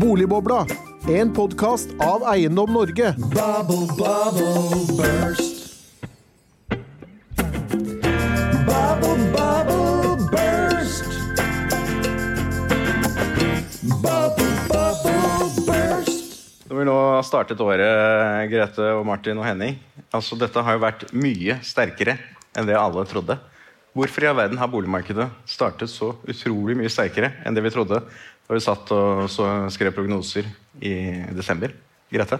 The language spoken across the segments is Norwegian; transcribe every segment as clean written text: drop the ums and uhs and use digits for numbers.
Boligbobla, en podcast av Eiendom Norge. Bubble, bubble, burst. Bubble, bubble, burst. Bubble, bubble, burst. Når vi nå har startet året, Grete og Martin og Henning, altså dette har jo vært mye sterkere enn det alle trodde. Hvorfor i all verden har boligmarkedet startet så utrolig mye sterkere enn det vi trodde da vi satt og skrev prognoser i desember? Grete?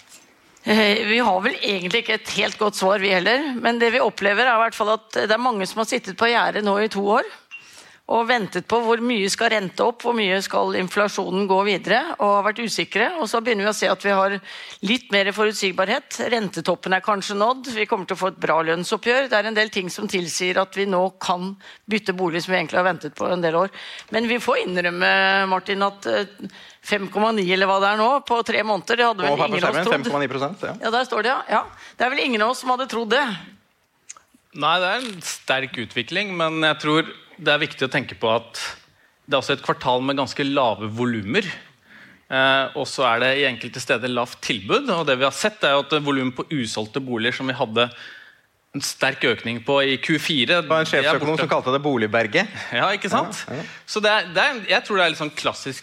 Vi har vel egentlig ikke et helt godt svar vi heller, men det vi opplever er i hvert fall at det er mange som har sittet på gjerdet nå i 2 år og ventet på hvor mye skal rente opp, hvor mye skal inflasjonen gå videre, og har vært usikre. Og så begynner vi å se at vi har litt mer forutsigbarhet. Rentetoppen er kanskje nådd. Vi kommer til å få et bra lønnsoppgjør. Det er en del ting som tilsier at vi nå kan bytte bolig som vi egentlig har ventet på en del år. Men vi får innrømme, Martin, at 5,9 eller hva det er nå, på 3 måneder, det hadde vel ingen av oss trodd. 5,9%, ja. Ja, der står det, ja. Det er vel ingen av oss som hadde trodd det. Nei, det er en sterk utvikling, men jeg tror det er viktig å tenke på at det er også et kvartal med ganske lave volumer. Og så er det i enkelte steder lavt tilbud, og det vi har sett er jo at volumen på usolgte boliger som vi hadde en sterk økning på i Q4. Det var en sjefsøkonom som kalte det boligberget. Ja, ikke sant? Ja. Så jeg tror det er litt sånn klassisk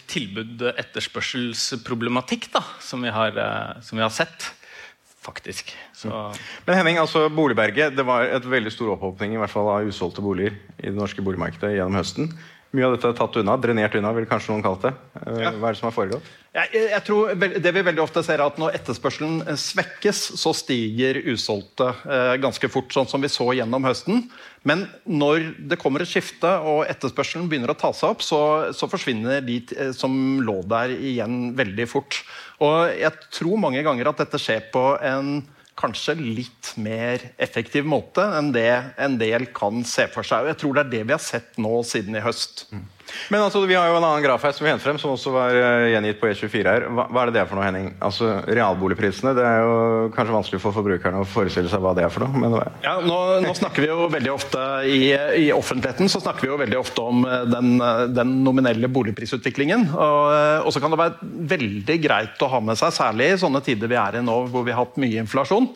tilbud-etterspørselsproblematikk da, som vi har sett. Faktisk. Så. Men Henning, altså boligberget, det var et veldig stor opphopning i hvert fall av usolgte boliger i det norske boligmarkedet gjennom høsten. Mye av dette er tatt unna, drenert unna, vil kanskje noen kalt det. Hva er det som har foregått? Jeg tror det vi veldig ofte ser er at når etterspørselen svekkes, så stiger usolgte ganske fort, sånn som vi så gjennom høsten. Men når det kommer et skifte og etterspørselen begynner å ta seg opp, så forsvinner de som lå der igjen veldig fort. Og jeg tror mange ganger at dette skjer på en kanskje litt mer effektiv måte enn det en del kan se for seg. Og jeg tror det er det vi har sett nå siden i høst. Men altså, vi har jo en annen graf her som vi hentet frem, som også var gjengitt på E24 her. Hva er det for noe, Henning? Altså, realboligprisene, det er jo kanskje vanskelig for forbrukerne å forestille seg hva det er for noe. Men ja, nå snakker vi jo veldig ofte i offentligheten, så snakker vi jo veldig ofte om den nominelle boligprisutviklingen. Og så kan det være veldig greit å ha med seg, særlig i sånne tider vi er i nå, hvor vi har hatt mye inflasjon.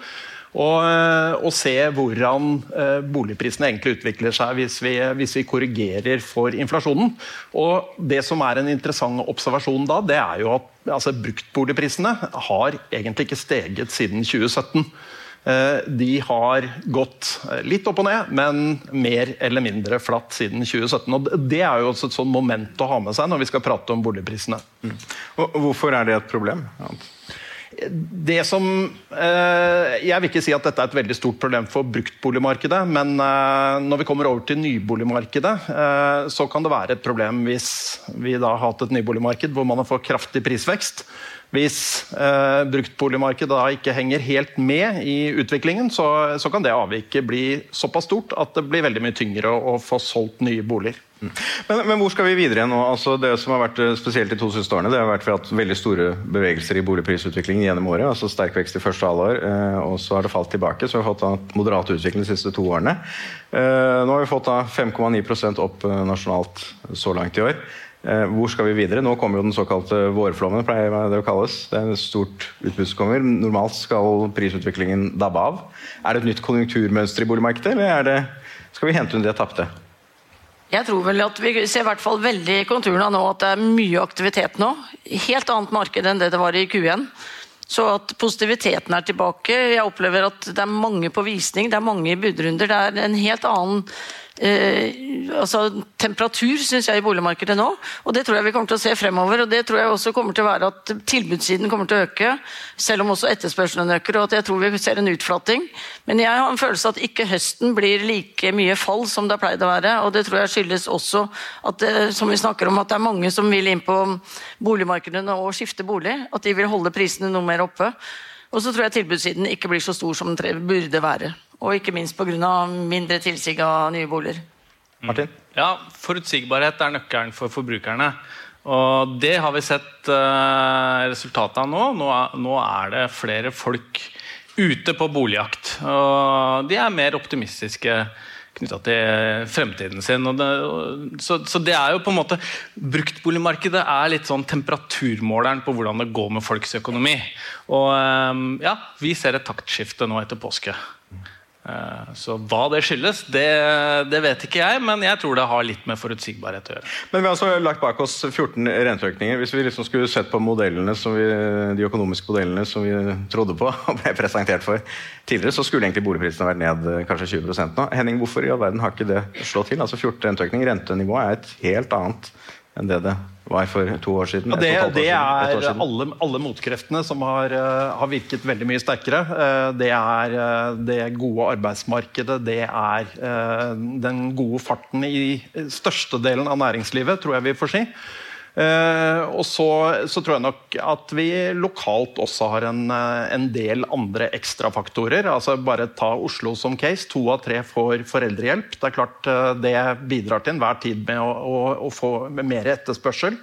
Og se hvordan boligprisene egentlig utvikler seg hvis vi korrigerer for inflasjonen. Og det som er en interessant observasjon da, det er jo at bruktboligprisene har egentlig ikke steget siden 2017. De har gått litt opp og ned, men mer eller mindre flatt siden 2017. Og det er jo også et sånn moment å ha med seg når vi skal prate om boligprisene. Og hvorfor er det et problem? Det som, jeg vil ikke si at dette er et veldig stort problem for bruktboligmarkedet, men når vi kommer over til nyboligmarkedet, så kan det være et problem hvis vi da har hatt et nyboligmarked hvor man har fått kraftig prisvekst. Hvis bruktboligmarkedet da ikke henger helt med i utviklingen, så kan det avviket bli såpass stort at det blir veldig mye tyngre å få solgt nye boliger. Men hvor skal vi videre nå? Altså det som har vært spesielt de 2 siste årene, det har vært for at veldig store bevegelser i boligprisutviklingen gjennom året, altså sterk vekst i første halvår, og så har det falt tilbake, så vi har fått en moderat utvikling de siste 2 årene. Nå har vi fått 5,9% opp nasjonalt så langt i år. Hvor skal vi videre? Nå kommer jo den såkalte vårflommen, pleier det å kalles. Det er et stort utbud som kommer. Normalt skal prisutviklingen dabbe av. Er det et nytt konjunkturmønster i boligmarkedet, eller skal vi hente inn det tapte? Jeg tror vel at vi ser i hvert fall veldig i konturene nå at det er mye aktivitet nå. Helt annet marked enn det var i Q1. Så at positiviteten er tilbake. Jeg opplever at det er mange på visning, det er mange i budrunder. Det er en helt annen temperatur, synes jeg, i boligmarkedet nå. Og det tror jeg vi kommer til å se fremover. Og det tror jeg også kommer til å være at tilbudssiden kommer til å øke, selv om også etterspørselen øker, og at jeg tror vi ser en utflatting. Men jeg har en følelse at ikke høsten blir like mye fall som det har pleid å være, og det tror jeg skyldes også at som vi snakker om, at det er mange som vil inn på boligmarkedene og skifte bolig, at de vil holde prisene noe mer oppe. Og så tror jeg tilbudssiden ikke blir så stor som den burde være. Og ikke minst på grunn av mindre tilsig av nye boliger. Martin? Ja, forutsigbarhet er nøkkelen for forbrukerne. Og det har vi sett resultatet av nå. Nå er det flere folk ute på boligjakt. Og de er mer optimistiske knyttet til fremtiden sin. Så det jo på en måte, bruktboligmarkedet litt sånn temperaturmåleren på hvordan det går med folks økonomi. Og vi ser et taktskifte nå etter påske. Så hva det skyldes, det vet ikke jeg, men jeg tror det har litt med forutsigbarhet å gjøre. Men vi har altså lagt bak oss 14 renteøkninger. Hvis vi liksom skulle sett på modellene de økonomiske modellene som vi trodde på og ble presentert for tidligere, så skulle egentlig boligprisene vært ned kanskje 20% nå. Henning, hvorfor i all verden har ikke det slått til? Altså 14 renteøkninger, rentenivået et helt annet enn det var for 2 år siden. Ja, det alle motkreftene som har virket veldig mye sterkere. Det det gode arbeidsmarkedet, det den gode farten i største delen av næringslivet, tror jeg vi får si. Og så tror jeg nok at vi lokalt også har en del andre ekstrafaktorer. Altså bare ta Oslo som case. 2 av 3 får foreldrehjelp. Det klart det bidrar til enhver tid med å få mer etterspørsel.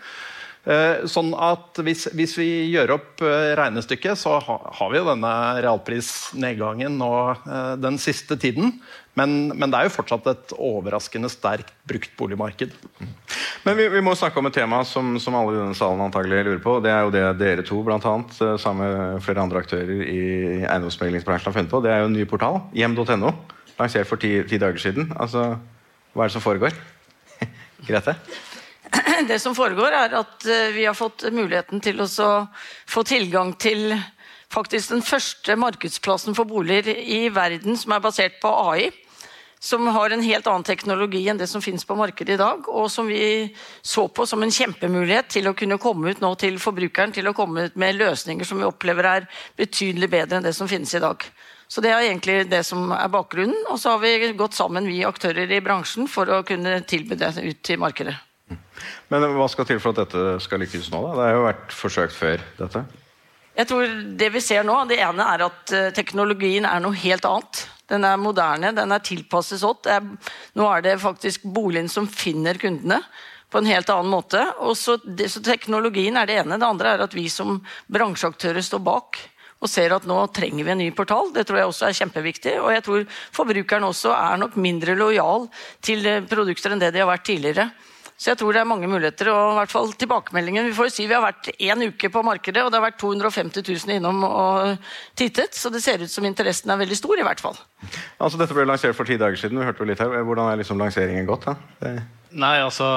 Sånn at hvis vi gjør opp regnestykket, så har vi jo denne realprisnedgangen nå den siste tiden. Men det jo fortsatt et overraskende sterkt bruktboligmarked. Men vi må snakke om et tema som alle i denne salen antagelig lurer på. Det jo det dere to, blant annet, sammen med flere andre aktører i eiendomsmeglingsbransjen har funnet på. Det jo en ny portal, hjem.no, lansert for 10 dager siden. Altså, hva det som foregår? Grete? Det som foregår at vi har fått muligheten til å få tilgang til faktisk den første markedsplassen for boliger i verden som basert på AI, som har en helt annen teknologi enn det som finnes på markedet i dag, og som vi så på som en kjempemulighet til å kunne komme ut nå til forbrukeren, til å komme ut med løsninger som vi opplever betydelig bedre enn det som finnes i dag. Så det egentlig det som bakgrunnen, og så har vi gått sammen, vi aktører i bransjen, for å kunne tilby det ut til markedet. Men hva skal til for at dette skal lykkes nå da? Det har jo vært forsøkt før dette. Jeg tror det vi ser nå, det ene at teknologien noe helt annet. Den moderne, den tilpasset sånn. Nå det faktisk boligen som finner kundene på en helt annen måte. Og så teknologien det ene. Det andre at vi som bransjeaktører står bak og ser at nå trenger vi en ny portal. Det tror jeg også kjempeviktig. Og jeg tror forbrukeren også nok mindre lojal til produkter enn det de har vært tidligere. Så jeg tror det mange muligheter, og i hvert fall tilbakemeldingen. Vi får jo si vi har vært 1 uke på markedet, og det har vært 250 000 innom og tittet, så det ser ut som interessen veldig stor i hvert fall. Altså dette ble lansert for 10 dager siden, vi hørte jo litt her. Hvordan liksom lanseringen gått da? Nei, altså,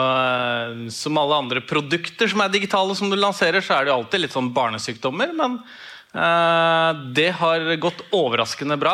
som alle andre produkter som digitale som du lanserer, så det jo alltid litt sånn barnesykdommer, men det har gått overraskende bra,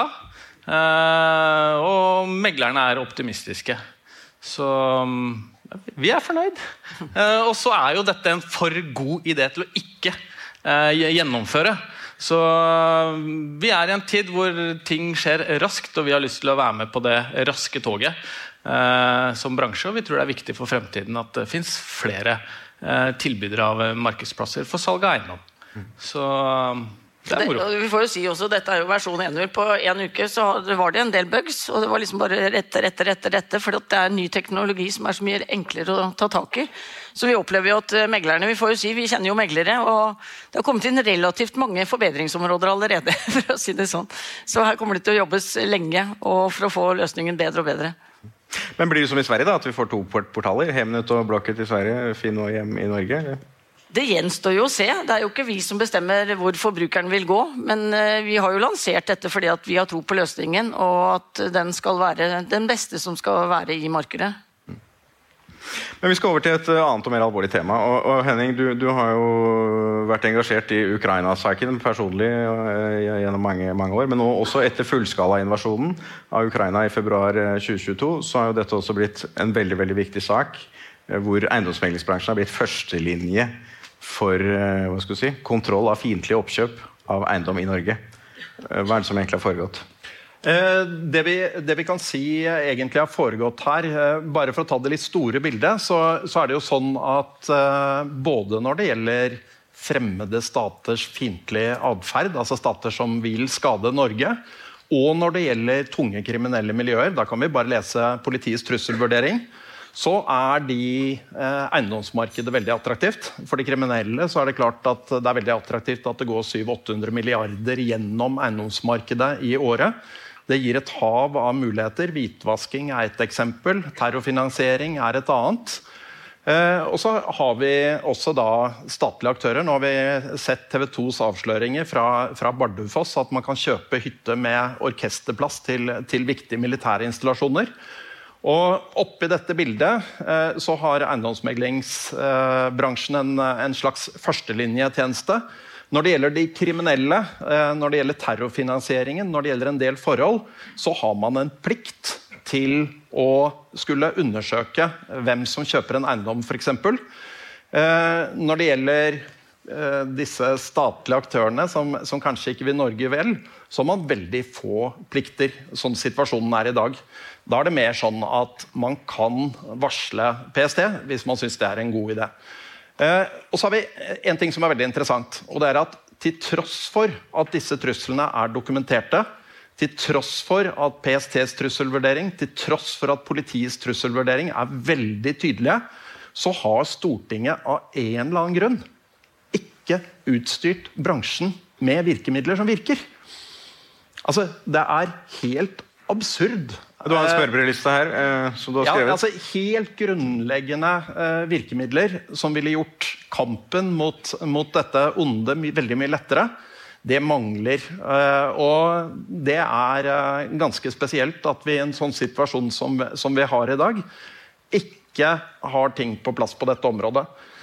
og meglerne optimistiske. Så vi fornøyd. Og så jo dette en for god idé til å ikke gjennomføre. Så vi i en tid hvor ting skjer raskt, og vi har lyst til å være med på det raske toget som bransje, og vi tror det viktig for fremtiden at det finnes flere tilbydere av markedsplasser for salg av eiendom. Så det moro. Vi får jo si også, dette jo versjon 1, på 1 uke så var det en del bugs, og det var liksom bare rette, for det ny teknologi som så mye enklere å ta tak i. Så vi opplever jo at meglerne, vi får jo si, vi kjenner jo meglere, og det har kommet inn relativt mange forbedringsområder allerede, for å si det sånn. Så her kommer det til å jobbes lenge, og for å få løsningen bedre og bedre. Men blir det som i Sverige da, at vi får 2 portaler, Hemnet og Blocket i Sverige, Finn og Hjem i Norge, eller? Det gjenstår jo å se. Det jo ikke vi som bestemmer hvor forbrukeren vil gå, men vi har jo lansert dette fordi at vi har tro på løsningen, og at den skal være den beste som skal være i markedet. Men vi skal over til et annet og mer alvorlig tema, og Henning, du har jo vært engasjert i Ukraina-saken personlig gjennom mange år, men nå også etter fullskala-invasjonen av Ukraina i februar 2022, så har jo dette også blitt en veldig, veldig viktig sak, hvor eiendomsmeglingsbransjen har blitt førstelinje for kontroll av fiendtlige oppkjøp av eiendom i Norge. Hva det som egentlig har foregått? Det vi kan si egentlig har foregått her, bare for å ta det litt store bildet, så det jo sånn at både når det gjelder fremmede staters fiendtlige adferd, altså stater som vil skade Norge, og når det gjelder tunge kriminelle miljøer, da kan vi bare lese politiets trusselvurdering, så de eiendomsmarkedet veldig attraktivt. For de kriminelle så det klart at det veldig attraktivt at det går 700-800 milliarder gjennom eiendomsmarkedet i året. Det gir et hav av muligheter. Hvitvasking et eksempel, terrorfinansiering et annet. Og så har vi også da statlige aktører. Nå har vi sett TV 2s avsløringer fra Bardufoss, at man kan kjøpe hytte med orkesterplass til viktige militære installasjoner. Og oppi dette bildet så har eiendomsmeglingsbransjen en slags førstelinjetjeneste. Når det gjelder de kriminelle, når det gjelder terrorfinansieringen, når det gjelder en del forhold, så har man en plikt til å skulle undersøke hvem som kjøper en eiendom, for eksempel. Når det gjelder disse statlige aktørene som kanskje ikke vil Norge vel, så har man veldig få plikter, sånn situasjonen i dag. Da det mer sånn at man kan varsle PST hvis man synes det en god idé. Og så har vi en ting som veldig interessant, og det at til tross for at disse truslene dokumenterte, til tross for at PSTs trusselvurdering, til tross for at politiets trusselvurdering veldig tydelige, så har Stortinget av en eller annen grunn ikke utstyrt bransjen med virkemidler som virker. Altså, det helt absurd. Du har en spørrebreviliste her, som du har skrevet. Ja, altså helt grunnleggende virkemidler som ville gjort kampen mot dette onde veldig mye lettere. Det mangler, og det ganske spesielt at vi i en sånn situasjon som vi har i dag, ikke har ting på plass på dette området.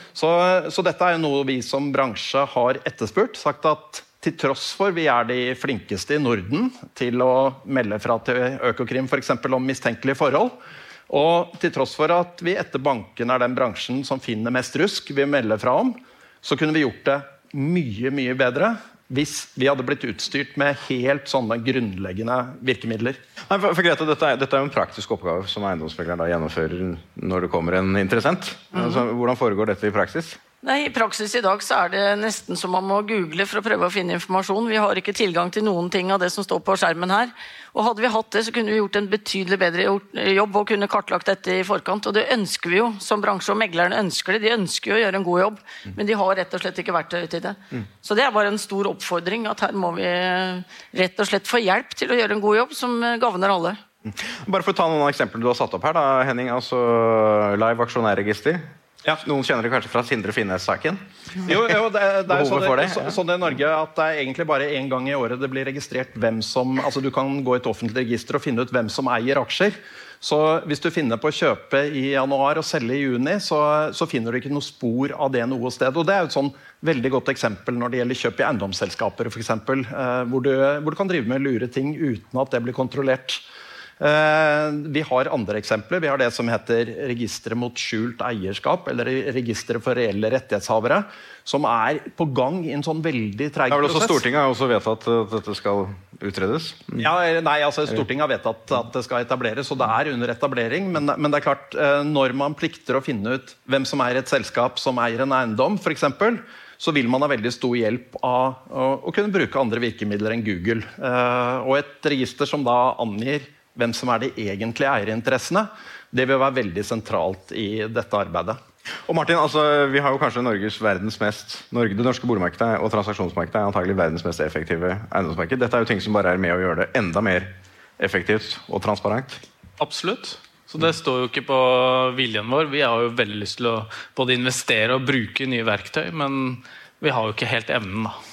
Så dette noe vi som bransje har etterspurt, sagt at til tross for vi de flinkeste i Norden til å melde fra til Økokrim for eksempel om mistenkelige forhold, og til tross for at vi etter banken den bransjen som finner mest rusk vi melder fra om, så kunne vi gjort det mye, mye bedre hvis vi hadde blitt utstyrt med helt sånne grunnleggende virkemidler. Nei, for Grete, dette jo en praktisk oppgave som eiendomsmegleren da gjennomfører når det kommer en interessent. Altså, hvordan foregår dette i praksis? Nei, I praksis i dag så det nesten som man må google for å prøve å finne informasjon. Vi har ikke tilgang til noen ting av det som står på skjermen her. Og hadde vi hatt det, så kunne vi gjort en betydelig bedre jobb og kunne kartlagt dette i forkant. Og det ønsker vi jo som bransje, og meglerne ønsker det. De ønsker jo å gjøre en god jobb, men de har rett og slett ikke verktøy til det. Så det bare en stor oppfordring, at her må vi rett og slett få hjelp til å gjøre en god jobb som gagner alle. Bare for å ta noen eksempler du har satt opp her da, Henning, altså live aksjonærregister. Ja. Noen kjenner det kanskje fra Sindre Finnes-saken? Jo, det sånn i Norge at det egentlig bare en gang i året det blir registrert hvem som, altså du kan gå i et offentlig register og finne ut hvem som eier aksjer. Så hvis du finner på å kjøpe i januar og selge i juni, så finner du ikke noe spor av det noe sted. Og det jo et sånn veldig godt eksempel når det gjelder kjøp i eiendomsselskaper, for eksempel, hvor du kan drive med lure ting uten at det blir kontrollert. Vi har andre eksempler. Vi har det som heter registeret mot skjult eierskap, eller registeret for reelle rettighetshavere, som på gang i en sånn veldig treg prosess. Stortinget har også vedtatt at dette skal utredes? Ja, nei, altså Stortinget har vedtatt at det skal etableres, og det under etablering, men det klart, når man plikter å finne ut hvem som et selskap som eier en eiendom, for eksempel, så vil man ha veldig stor hjelp av å kunne bruke andre virkemidler enn Google. Og et register som da angir hvem som de egentlige eierinteressene, det vil være veldig sentralt i dette arbeidet. Og Martin, altså, vi har jo kanskje det norske boligmarkedet og transaksjonsmarkedet antagelig verdens mest effektive eiendomsmarked. Dette jo ting som bare med å gjøre det enda mer effektivt og transparent. Absolutt. Så det står jo ikke på viljen vår. Vi har jo veldig lyst til å både investere og bruke nye verktøy, men vi har jo ikke helt evnen da.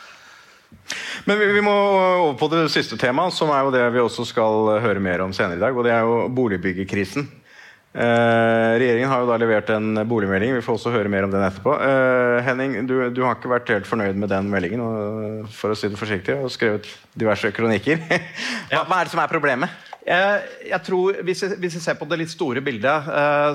Men vi må over på det siste temaet, som jo det vi også skal høre mer om senere i dag, og det jo boligbyggekrisen. Regjeringen har jo da levert en boligmelding, vi får også høre mer om den etterpå. Henning, du har ikke vært helt fornøyd med den meldingen, for å si det forsiktig, og skrevet diverse kronikker. Hva det som problemet? Jeg tror, hvis vi ser på det litt store bildet,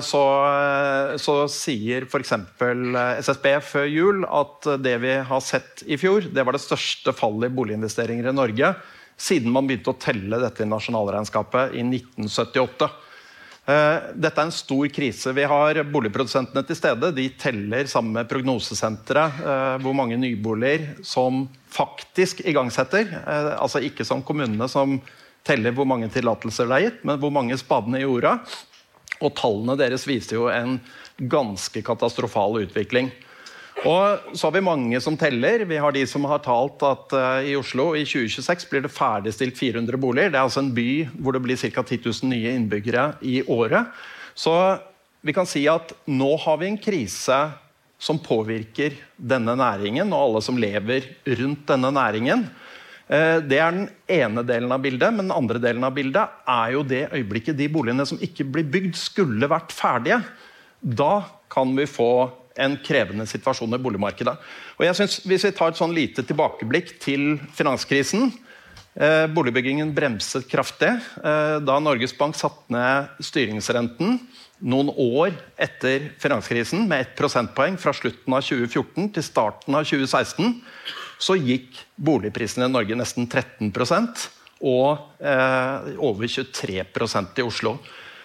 så sier for eksempel SSB før jul at det vi har sett i fjor, det var det største fallet i boliginvesteringer i Norge siden man begynte å telle dette i nasjonalregnskapet i 1978. Dette en stor krise. Vi har boligprodusentene til stede. De teller sammen med prognosesenteret hvor mange nyboliger som faktisk igangsetter, altså ikke som kommunene som teller hvor mange tillatelser det gitt, men hvor mange spadene i jorda. Og tallene deres viser jo en ganske katastrofal utvikling. Og så har vi mange som teller. Vi har de som har talt at i Oslo i 2026 blir det ferdigstilt 400 boliger. Det er altså en by hvor det blir ca. 10 000 nye innbyggere i året. Så vi kan si at nå har vi en krise som påvirker denne næringen, og alle som lever rundt denne næringen. Det er den ene delen av bildet, men den andre delen av bildet er jo det øyeblikket de boligene som ikke blir bygd skulle vært ferdige. Da kan vi få en krevende situasjon i boligmarkedet. Og jeg synes, hvis vi tar et sånn lite tilbakeblikk til finanskrisen, boligbyggingen bremset kraftig da Norges Bank satt ned styringsrenten noen år etter finanskrisen med 1 prosentpoeng fra slutten av 2014 til starten av 2016, så gikk boligprisene i Norge nesten 13% og over 23% i Oslo.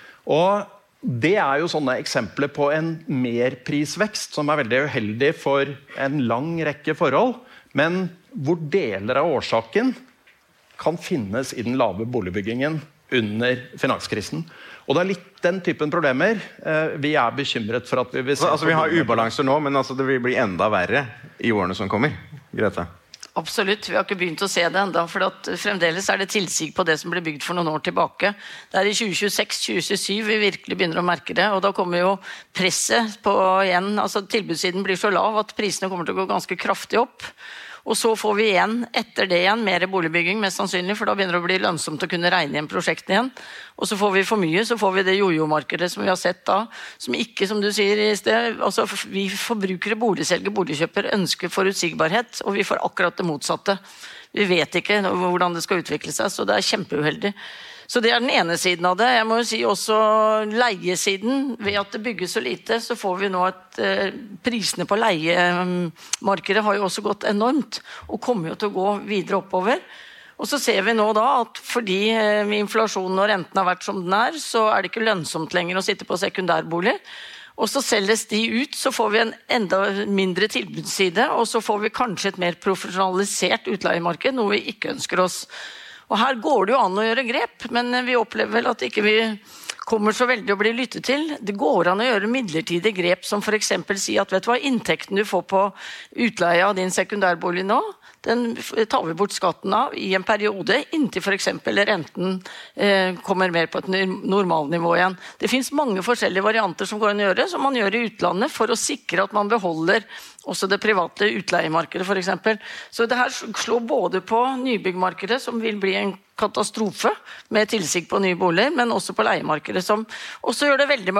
Og det er jo sånne eksempler på en merprisvekst som er veldig uheldig for en lang rekke forhold, men hvor deler av årsaken kan finnes i den lave boligbyggingen under finanskrisen. Og det er litt den typen problemer vi er bekymret for at vi vil se. Altså vi har ubalanser nå, men altså det vil bli enda verre i årene som kommer. Grete? Absolutt, vi har ikke begynt å se det enda, for at fremdeles er det tilsig på det som ble bygd for noen år tilbake. Det er i 2026-2027 vi virkelig begynner å merke det, og da kommer jo presset på igjen, altså tilbudssiden blir så lav at prisene kommer til å gå ganske kraftig opp. Og så får vi igjen, etter det igjen, mer boligbygging, mest sannsynlig, for da begynner det å bli lønnsomt å kunne regne igjen prosjektet igjen. Og så får vi for mye, så får vi det jojo-markedet som vi har sett da, som ikke, som du sier i sted, altså vi forbrukere, boligselger, boligkjøper ønsker forutsigbarhet, og vi får akkurat det motsatte. Vi vet ikke hvordan det skal utvikle seg, så det er kjempeuheldig. Så det er den ene siden av det. Jeg må jo si også leiesiden. Ved at det bygges så lite, så får vi nå at prisene på leiemarkedet har jo også gått enormt, og kommer jo til å gå videre oppover. Og så ser vi nå da at fordi inflasjonen og renten har vært som den er, så er det ikke lønnsomt lenger å sitte på sekundærbolig. Og så selges de ut, så får vi en enda mindre tilbudsside, og så får vi kanskje et mer profesjonalisert utleiemarked, noe vi ikke ønsker oss. Og her går det jo an å gjøre grep, men vi opplever vel at ikke vi kommer så veldig å bli lyttet til. Det går an å gjøre midlertidige grep, som for eksempel si at vet du hva, inntekten du får på utleie av din sekundærbolig nå, den tar vi bort skatten av i en periode, inntil for eksempel renten kommer mer på et normalnivå igjen. Det finnes mange forskjellige varianter som går an å gjøre, som man gjør i utlandet, for å sikre at man beholder også det private utleiemarkedet for eksempel. Så det her slår både på nybyggmarkedet, som vil bli en katastrofe med tilsig på nye boliger, men også på leiemarkedet, som også gjør det veldig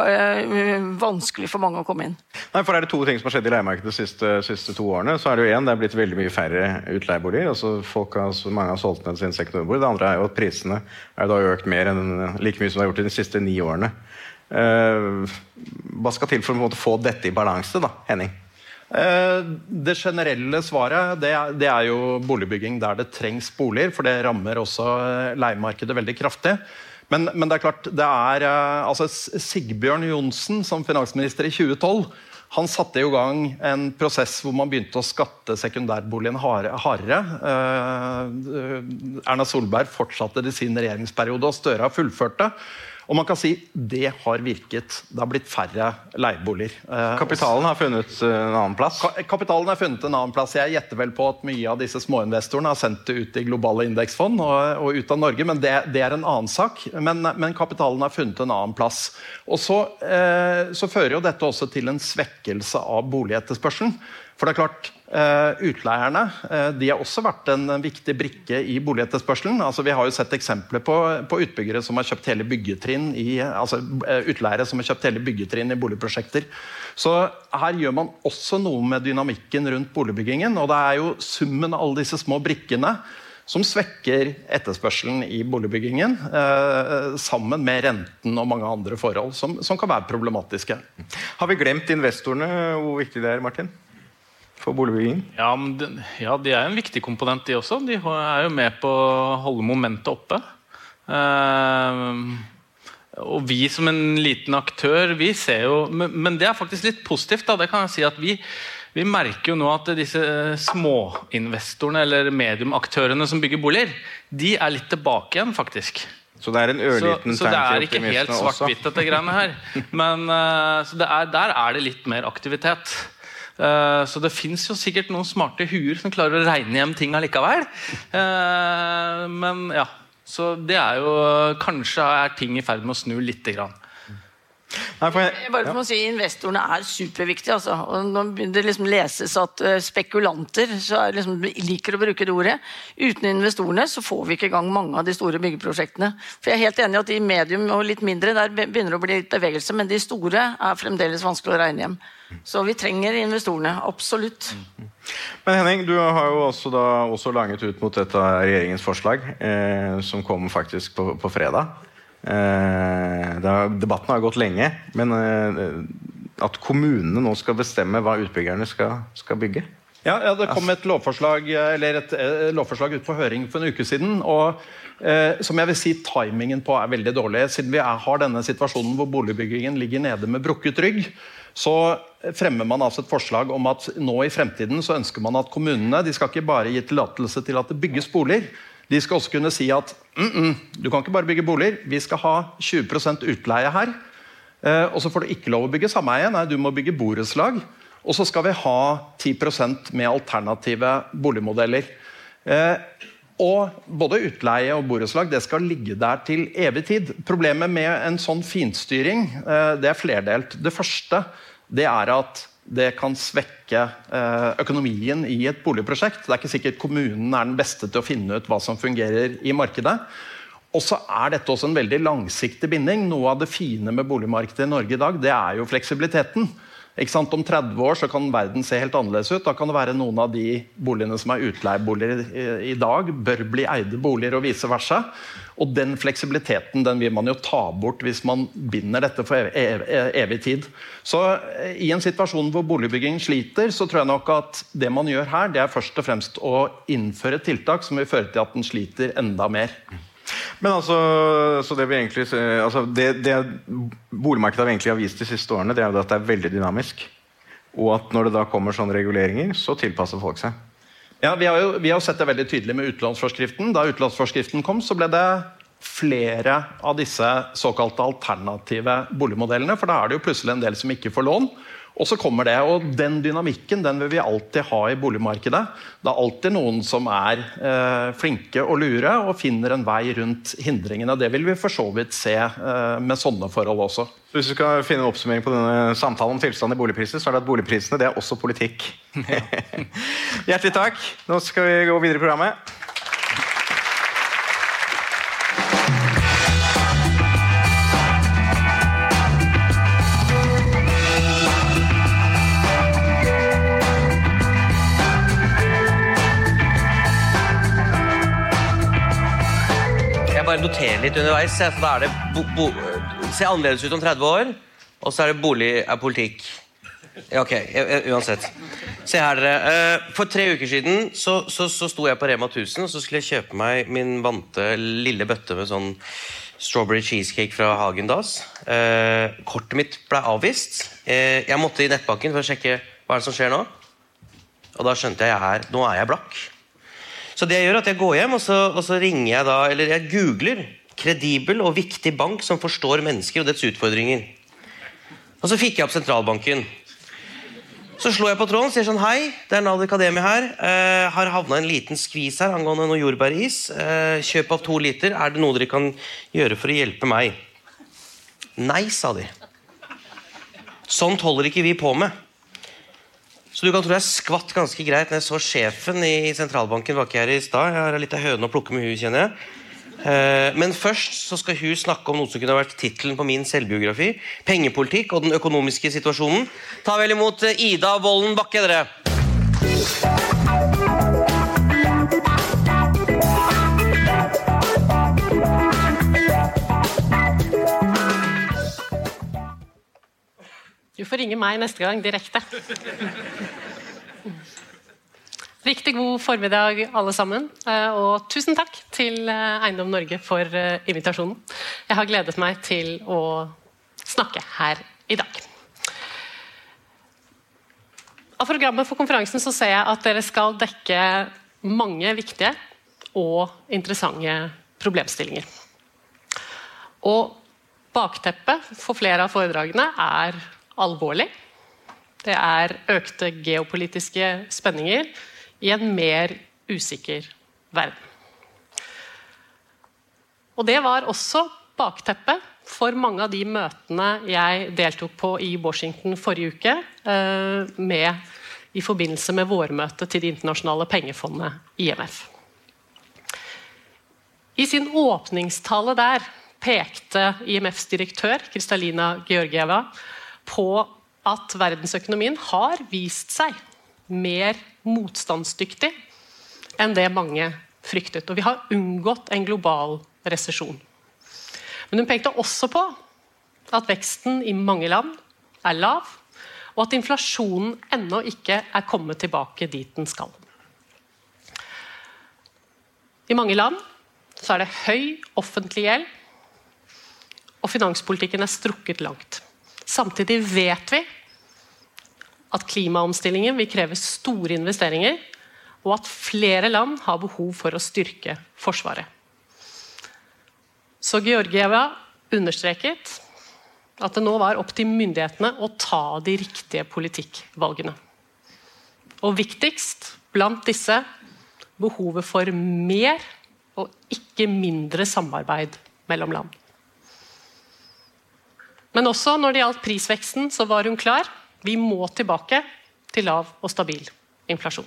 vanskelig for mange å komme inn. Nei, for er det to ting som har skjedd i leiemarkedet de siste 2 årene, så er det jo en, det er blitt veldig mye færre utleieboliger, altså mange har solgt ned sin sekundærbolig. Det andre er jo at prisene er da økt mer enn like mye som det har gjort i de siste 9 årene. Hva skal til for å få dette i balanse da, Henning? Det generelle svaret det er jo boligbygging der det trengs boliger, for det rammer også leiemarkedet veldig kraftig. Men det er klart, altså Sigbjørn Johnsen som finansminister i 2012, han satte i gang en prosess hvor man begynte å skatte sekundærboligen hardere. Erna Solberg fortsatte det sin regjeringsperiode, og Støre har fullført det. Og man kan si det har virket. Det har blitt færre leieboliger. Kapitalen har funnet en annen plass? Kapitalen har funnet en annen plass. Jeg gjetter vel på at mye av disse småinvestorene har sendt det ut i globale indeksfond og ut av Norge, men det er en annen sak. Men kapitalen har funnet en annen plass. Og så fører jo dette også til en svekkelse av boligetterspørselen. For det er klart, utleierne de har også vært en viktig brikke i boligetterspørselen. Altså, vi har jo sett eksempler på utbyggere som har kjøpt hele byggetrinn altså utleiere som har kjøpt hele byggetrinn i boligprosjekter. Så her gjør man også noe med dynamikken rundt boligbyggingen, og det er jo summen av alle disse små brikkene som svekker etterspørselen i boligbyggingen, sammen med renten og mange andre forhold som kan være problematiske. Har vi glemt investorene, hvor viktig det er, Martin? For boligbygging? Ja, de er en viktig komponent de også. De er jo med på å holde momentet oppe. Og vi som en liten aktør, vi ser jo, men det er faktisk litt positivt da, det kan jeg si at vi merker jo nå at disse småinvestorene eller mediumaktørene som bygger boliger, de er litt tilbake igjen faktisk. Så det er en ørliten så det er ikke helt svart-hvitt dette greiene her. Men der er det litt mer aktivitet. Så det finnes jo sikkert noen smarte huer som klarer å regne hjem ting allikevel. Men ja, så det jo kanskje ting I ferd med å snu litt grann. Bare for å si investorene superviktige altså. Og når det liksom leses at spekulanter så liksom, liker å bruke det ordet uten investorene så får vi ikke I gang mange av de store byggeprosjektene for jeg helt enig at de medium og litt mindre der begynner å bli litt bevegelse men de store fremdeles vanskelig å regne hjem så vi trenger investorene, absolutt Men Henning, du har jo også langet ut mot dette regjeringens forslag som kom faktisk på fredag debatten har gått lenge, men at kommunene nå skal bestemme hva utbyggerne skal bygge? Ja, det kom et lovforslag ut på høring for en uke siden, og som jeg vil si timingen på veldig dårlig. Siden vi har denne situasjonen hvor boligbyggingen ligger nede med brukket rygg, så fremmer man altså et forslag om at nå I fremtiden så ønsker man at kommunene, de skal ikke bare gi tillatelse til at det bygges boliger, de skal også kunne si at du kan ikke bare bygge boliger, vi skal ha 20% utleie her, og så får du ikke lov å bygge sameie, nei, du må bygge borettslag, og så skal vi ha 10% med alternative boligmodeller. Og både utleie og borettslag, det skal ligge der til evig tid. Problemet med en sånn finstyring, det flerdelt. Det første, det at det kan svekke økonomien I et boligprosjekt. Det ikke sikkert kommunen den beste til å finne ut hva som fungerer I markedet. Og så dette også en veldig langsiktig binding. Noe av det fine med boligmarkedet I Norge I dag, det jo fleksibiliteten. Ikke sant? Om 30 år så kan verden se helt annerledes ut. Da kan det være noen av de boligene som utleieboliger I dag, bør bli eide boliger og vice versa. Og den fleksibiliteten, den vil man jo ta bort hvis man binder dette for evig tid. Så I en situasjon hvor boligbygging sliter, så tror jeg nok at det man gjør her, det først og fremst å innføre tiltak som vil føre til at den sliter enda mer. Men altså, så det vi egentlig, altså det boligmarkedet egentlig har vist de siste årene, det jo at det veldig dynamisk. Og at når det da kommer sånne reguleringer, så tilpasser folk seg. Ja, vi har sett det veldig tydelig med utlånsforskriften. Da utlånsforskriften kom, så ble det flere av disse såkalte alternative boligmodellene, for da det jo plutselig en del som ikke får lån. Og så kommer det, og den dynamikken, den vil vi alltid ha I boligmarkedet. Det alltid noen som flinke og lure, og finner en vei rundt hindringene. Det vil vi for så vidt se med sånne forhold også. Hvis du skal finne en oppsummering på denne samtalen om tilstand I boligpriser, så det at boligprisene, det også politikk. Hjertelig takk. Nå skal vi gå videre I programmet. Bare notere litt underveis, så da det ser annerledes ut om 30 år, og så det bolig politikk. Ja, ok, uansett. Se her dere, for 3 uker siden så sto jeg på Rema 1000, og så skulle jeg kjøpe meg min vante lille bøtte med sånn strawberry cheesecake fra Häagen-Dazs. Kortet mitt ble avvist. Jeg måtte I nettbanken for å sjekke hva det som skjer nå. Og da skjønte jeg nå jeg blakk. Så det jeg gjør at jeg går hjem, og så ringer jeg da, eller jeg googler kredibel og viktig bank som forstår mennesker og dets utfordringer. Og så fikk jeg opp sentralbanken. Så slår jeg på tråden, sier sånn, hei, det Nader Kademi her, har havnet en liten skvis her angående noe jordbæris, kjøp av 2 liter, det noe dere kan gjøre for å hjelpe meg? Nei, sa de. Sånt holder ikke vi på med. Så du kan tro jeg skvatt ganske greit når jeg så sjefen I sentralbanken var ikke her I sted. Jeg har litt av høne å plukke med hun, kjenner jeg. Men først så skal hun snakke om noe som kunne vært titelen på min selvbiografi. Pengepolitikk og den økonomiske situasjonen. Ta vel imot Ida Wolden Bakke, dere. Du får ringe meg neste gang direkte. Riktig god formiddag alle sammen, og tusen takk til Eiendom Norge for invitasjonen. Jeg har gledet meg til å snakke her I dag. Av programmet for konferansen så ser jeg at dere skal dekke mange viktige og interessante problemstillinger. Og bakteppet for flere av foredragene alvorlig. det økte geopolitiske spenninger i en mer usikker verden. Og det var også bakteppet for mange av de møtene jeg deltok på i Washington forrige uke, i forbindelse med vårmøtet til Det internasjonale pengefondet, IMF. I sin åpningstale der pekte IMFs direktør, Kristalina Georgieva, på at verdensøkonomien har vist seg mer motstandsdyktig enn det mange fryktet, og vi har unngått en global resesjon. Men hun pekte også på at veksten i mange land lav, og at inflasjonen ennå ikke kommet tilbake dit den skal. I mange land så det høy offentlig gjeld, og finanspolitikken strukket langt. Samtidig vet vi at klimaomstillingen vil kreve store investeringer, og at flere land har behov for å styrke forsvaret. Så Georgieva understreket at det nå var opp til myndighetene å ta de riktige politikkvalgene. Og viktigst blant disse behovet for mer og ikke mindre samarbeid mellom land. Men også når det gjaldt prisveksten, så var hun klar. Vi må tilbake til lav og stabil inflasjon.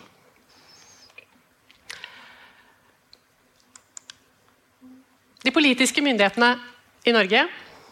De politiske myndighetene i Norge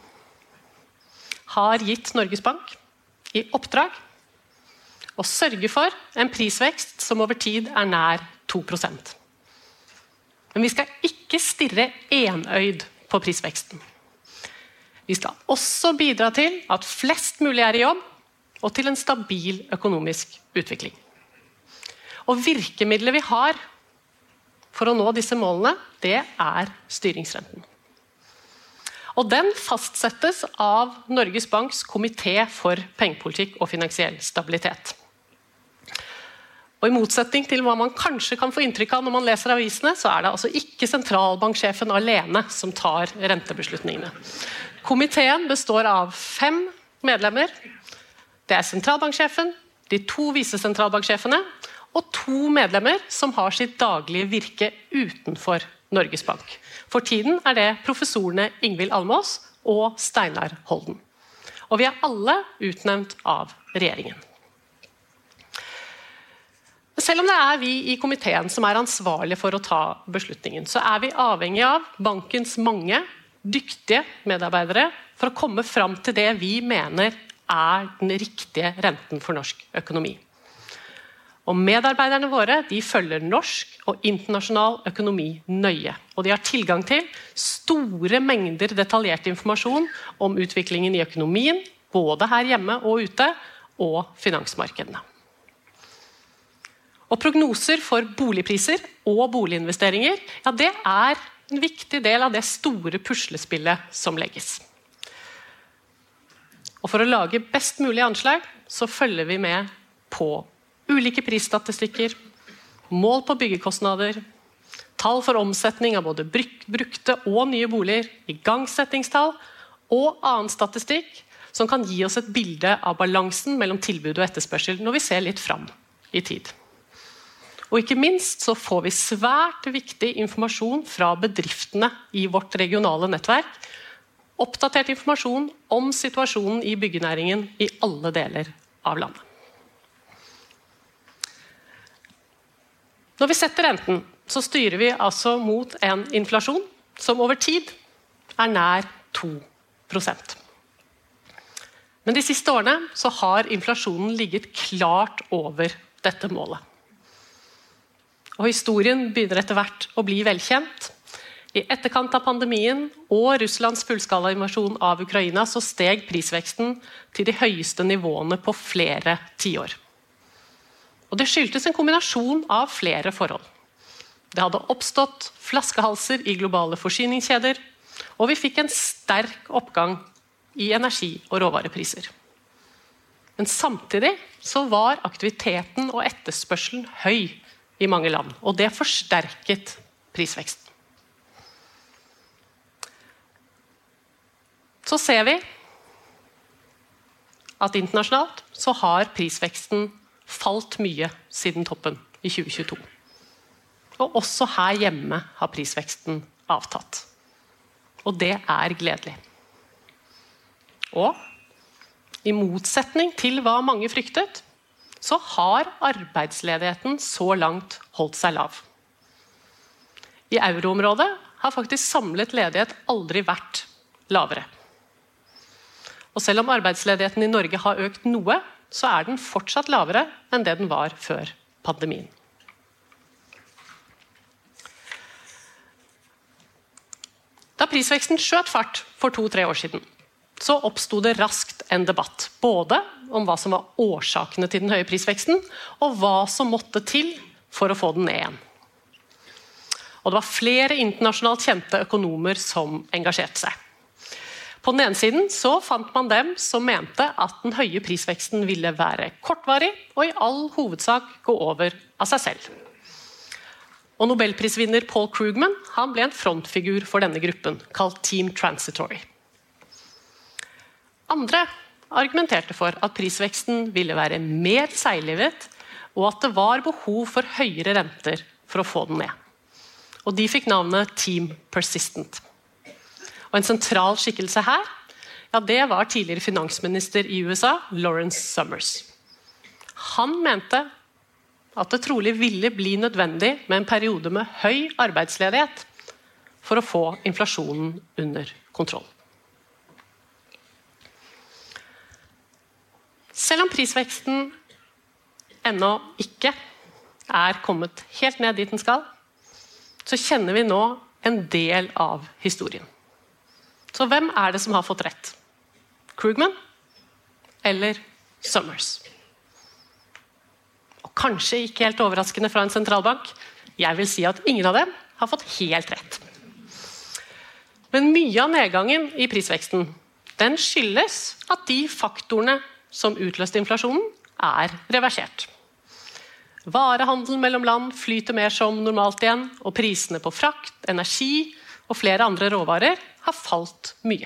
har gitt Norges Bank i oppdrag å sørge for en prisvekst som over tid nær 2%. Men vi skal ikke stirre enøyd på prisveksten. Vi skal også bidra til at flest mulig i jobb, og til en stabil økonomisk utvikling. Og virkemidlet vi har for å nå disse målene, det styringsrenten. Og den fastsettes av Norges Banks komité for pengepolitikk og finansiell stabilitet. Og i motsetning til hva man kanskje kan få inntrykk av når man leser avisene, så det altså ikke sentralbanksjefen alene som tar rentebeslutningene. Komiteen består av 5 medlemmer. Det sentralbanksjefen, de 2 visesentralbanksjefene og 2 medlemmer som har sitt daglige virke utenfor Norges Bank. For tiden det professorene Ingvild Almås og Steinar Holden. Og vi alle utnevnt av regjeringen. Selv om det vi i komiteen som ansvarlige for å ta beslutningen, så vi avhengig av bankens mange dyktige medarbeidere for å komme fram til det vi mener den riktige renten for norsk økonomi. Og medarbeiderne våre de følger norsk og internasjonal økonomi nøye, og de har tilgang til store mengder detaljert informasjon om utviklingen i økonomien, både her hjemme og ute, og finansmarkedene. Og prognoser for boligpriser og boliginvesteringer, ja, det en viktig del av det store puslespillet som legges. Og for å lage best mulig anslag, så følger vi med på ulike prisstatistikker, mål på byggekostnader, tall for omsetning av både brukte og nye boliger, igangsettingstall og annen statistikk som kan gi oss et bilde av balansen mellom tilbud og etterspørsel når vi ser litt fram i tid. Og ikke minst så får vi svært viktig informasjon fra bedriftene i vårt regionale nettverk, oppdatert informasjon om situasjonen i byggenæringen i alle deler av landet. Når vi setter renten, så styrer vi altså mot en inflasjon som over tid nær 2%. Men de siste årene så har inflasjonen ligget klart over dette målet. Og historien begynner etter hvert å bli velkjent. I etterkant av pandemien og Russlands fullskala invasjon av Ukraina så steg prisveksten til de høyeste nivåene på flere tiår. Og det skyldtes en kombinasjon av flere forhold. Det hadde oppstått flaskehalser i globale forsyningskjeder, og vi fikk en sterk oppgang i energi- og råvarepriser. Men samtidig så var aktiviteten og etterspørselen høy i mange land, og det forsterket prisveksten. Så ser vi at internasjonalt så har prisveksten falt mye siden toppen i 2022. Og også her hjemme har prisveksten avtatt. Og det gledelig. Og i motsetning til hva mange fryktet, så har arbeidsledigheten så langt holdt seg lav. I euroområdet har faktisk samlet ledighet aldri vært lavere. Og selv om arbeidsledigheten i Norge har økt noe, så den fortsatt lavere enn det den var før pandemien. Da prisveksten skjøt fart for 2-3 år siden, så oppstod det raskt en debatt, både om hva som var årsakene til den høye prisveksten, og hva som måtte til for å få den ned igjen. Og det var flere internasjonalt kjente økonomer som engasjerte seg. På den ene siden så fant man dem som mente at den høye prisveksten ville være kortvarig, og i all hovedsak gå over av seg selv. Og Nobelprisvinner Paul Krugman, han ble en frontfigur for denne gruppen, kalt Team Transitory. Andre argumenterte for at prisveksten ville være mer seiglivet, og at det var behov for høyere renter for å få den ned. Og de fikk navnet Team Persistent. Og en sentral skikkelse her, det var tidligere finansminister i USA, Lawrence Summers. Han mente at det trolig ville bli nødvendig med en periode med høy arbeidsledighet for å få inflasjonen under kontroll. Selv om prisveksten ennå ikke kommet helt ned dit den skal, så kjenner vi nå en del av historien. Så hvem det som har fått rett? Krugman eller Summers? Og kanskje ikke helt overraskende fra en sentralbank, jeg vil si at ingen av dem har fått helt rett. Men mye av nedgangen i prisveksten, den skyldes at de faktorene som utløste inflasjonen reversert. Varehandelen mellom land flyter mer som normalt igjen, og prisene på frakt, energi og flere andre råvarer har falt mye.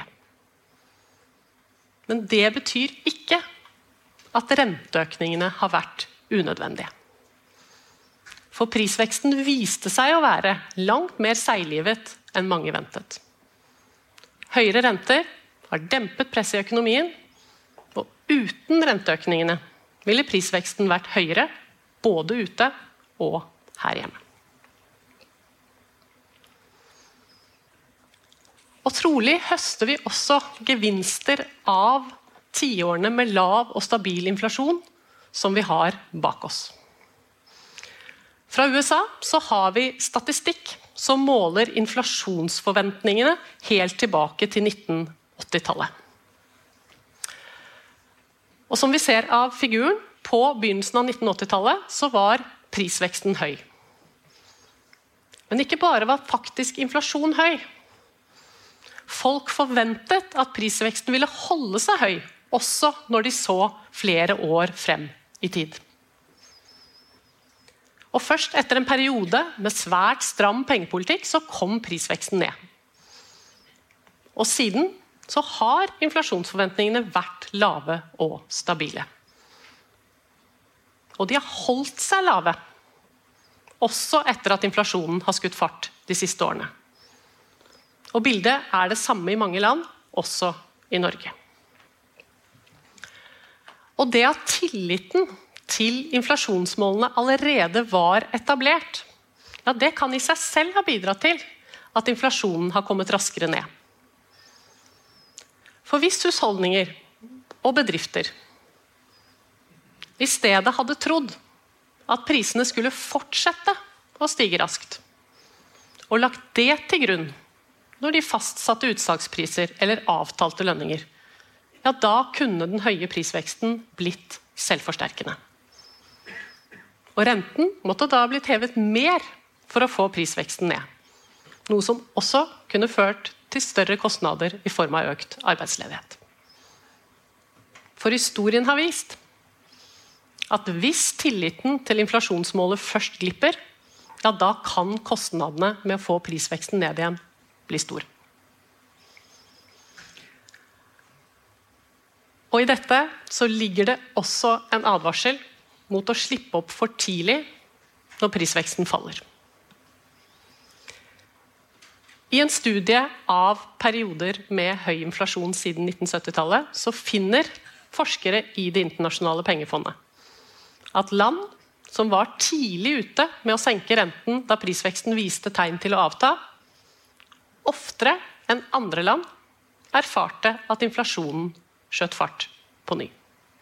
Men det betyr ikke at renteøkningene har vært unødvendige. For prisveksten viste seg å være langt mer seiglivet enn mange ventet. Høyere renter har dempet press i økonomien, og uten renteøkningene ville prisveksten vært høyere både ute og her hjemme. Og trolig høster vi også gevinster av 10-årene med lav og stabil inflasjon som vi har bak oss. Fra USA så har vi statistikk som måler inflasjonsforventningene helt tilbake til 1980-tallet. Og som vi ser av figuren, på begynnelsen av 1980-tallet så var prisveksten høy. Men ikke bare var faktisk inflasjon høy. Folk forventet at prisveksten ville holde seg høy, også når de så flere år frem i tid. Og først etter en periode med svært stram pengepolitikk så kom prisveksten ned. Og siden så har inflasjonsforventningene vært lave og stabile. Og de har holdt seg lave, også etter at inflasjonen har skutt fart de siste årene. Og bildet det samme i mange land, også i Norge. Og det at tilliten til inflasjonsmålene allerede var etablert, det kan i seg selv ha bidratt til at inflasjonen har kommet raskere ned. For hvis husholdninger og bedrifter i stedet hadde trodd at prisene skulle fortsette å stige raskt, og lagt det til grunn når de fastsatte utsalgspriser eller avtalte lønninger, da kunne den høye prisveksten blitt selvforsterkende. Og renten måtte da blitt hevet mer for å få prisveksten ned, noe som også kunne ført til større kostnader i form av økt arbeidsledighet. For historien har vist at hvis tilliten til inflasjonsmålet først glipper, da kan kostnadene med å få prisveksten ned igjen bli stor. Og i dette så ligger det også en advarsel mot å slippe opp for tidlig når prisveksten faller. I en studie av perioder med høy inflasjon siden 1970-tallet, så finner forskere i det internasjonale pengefondet at land som var tidlig ute med å senke renten da prisveksten viste tegn til å avta, oftere enn andre land erfarte at inflasjonen skjøt fart på ny.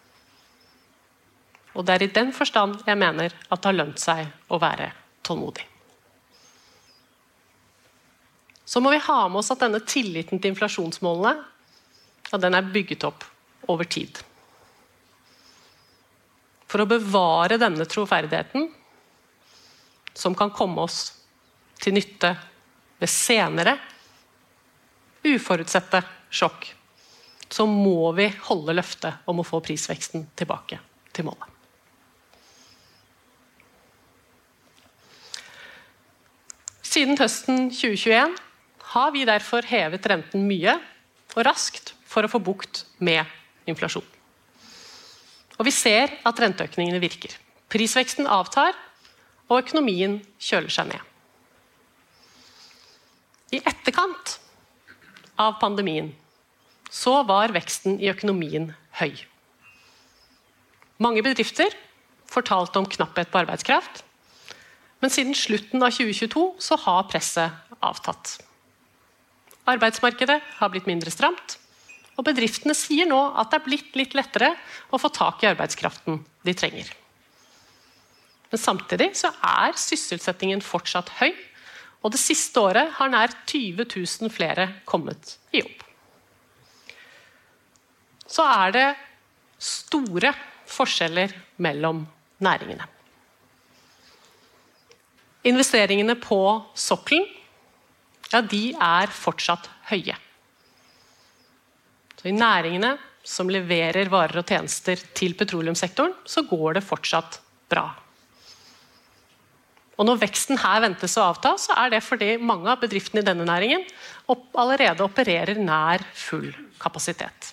Og det er i den forstand jeg mener at det har lønt seg å være tålmodig. Så må vi ha med oss at denne tilliten til inflasjonsmålene, at den er bygget opp over tid. For å bevare denne troverdigheten, som kan komme oss til nytte ved senere, uforutsette sjokk, så må vi holde løftet om å få prisveksten tilbake til målet. Siden høsten 2021 har vi derfor hevet renten mye og raskt for å få bukt med inflasjon. Og vi ser at renteøkningene virker. Prisveksten avtar, og økonomien kjøler seg ned. I etterkant av pandemien så var veksten i økonomien høy. Mange bedrifter fortalte om knapphet på arbeidskraft, men siden slutten av 2022 så har presset avtatt. Arbeidsmarkedet har blitt mindre stramt, og bedriftene sier nå at det er blitt litt lettere å få tak i arbeidskraften de trenger. Men samtidig så er sysselsettingen fortsatt høy, og det siste året har nær 20 000 flere kommet i jobb. Så er det store forskjeller mellom næringene. Investeringene på sokkelen, ja, de er fortsatt høye. Så i næringene som leverer varer og tjenester til petroleumssektoren, så går det fortsatt bra. Og når veksten her ventes å avta, så er det fordi mange av bedriftene i denne næringen allerede opererer nær full kapasitet.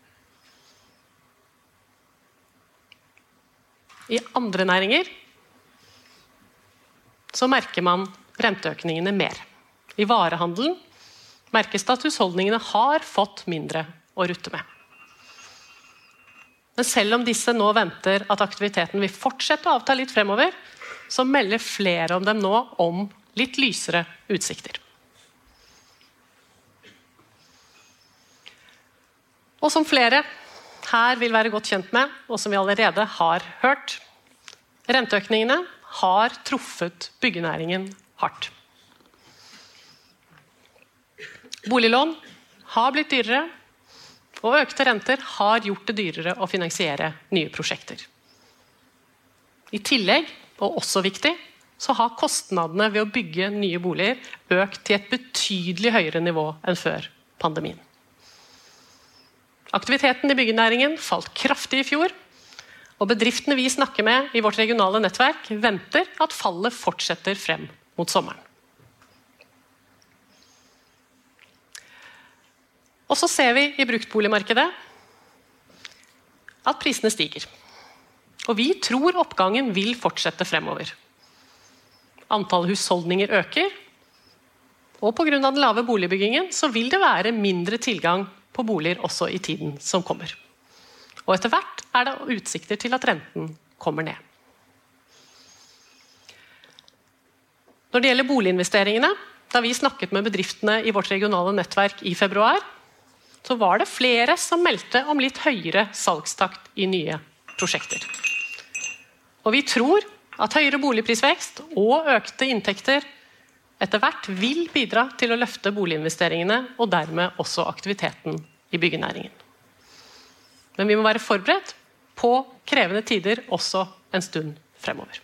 I andre næringer så merker man renteøkningene mer. I varehandelen merkes det at husholdningene har fått mindre å rutte med. Men selv om disse nå venter at aktiviteten vil fortsette å avta litt fremover, så melder flere om dem nå om litt lysere utsikter. Og som flere her vil være godt kjent med, og som vi allerede har hørt, renteøkningene har truffet byggenæringen hardt. Boliglån har blitt dyrere, og økte renter har gjort det dyrere å finansiere nye prosjekter. I tillegg, og også viktig, så har kostnadene ved å bygge nye boliger økt til et betydelig høyere nivå enn før pandemien. Aktiviteten i byggenæringen falt kraftig i fjor, og bedriftene vi snakker med i vårt regionale nettverk venter at fallet fortsetter frem mot sommeren. Og så ser vi i bruktboligmarkedet at prisene stiger. Og vi tror oppgangen vil fortsette fremover. Antallet husholdninger øker, og på grunn av den lave boligbyggingen så vil det være mindre tilgang på boliger også i tiden som kommer. Og etter hvert er det utsikter til at renten kommer ned. Når det gjelder boliginvesteringene, da vi snakket med bedriftene i vårt regionale nettverk i februar, så var det flere som meldte om litt høyere salgstakt i nye prosjekter. Og vi tror at høyere boligprisvekst og økte inntekter etter hvert vil bidra til å løfte boliginvesteringene og dermed også aktiviteten i byggenæringen. Men vi må være forberedt på krevende tider også en stund fremover.